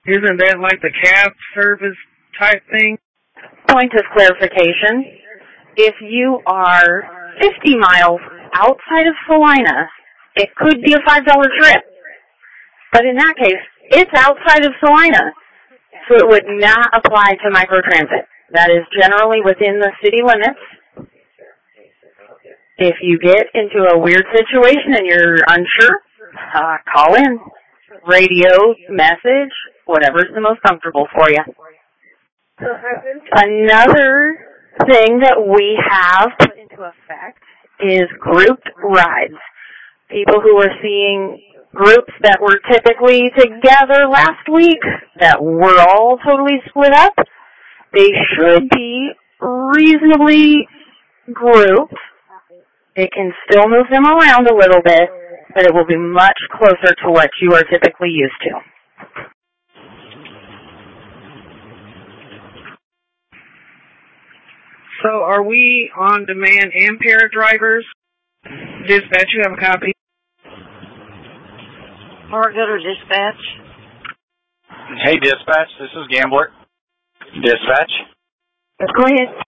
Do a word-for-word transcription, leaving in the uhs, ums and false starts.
Isn't that like the cab service type thing? Point of clarification. If you are fifty miles outside of Salina, it could be a five dollar trip. But in that case, it's outside of Salina, so it would not apply to microtransit. That is generally within the city limits. If you get into a weird situation and you're unsure, uh, call in. Radio, message, whatever's the most comfortable for you. Another thing that we have put into effect is grouped rides. People who are seeing groups that were typically together last week that were all totally split up, they should be reasonably grouped. It can still move them around a little bit, but it will be much closer to what you are typically used to. So are we on-demand and paradrivers? Dispatch, you have a copy? Margaret or dispatch? Hey, dispatch, this is Gambler. Dispatch? Go ahead.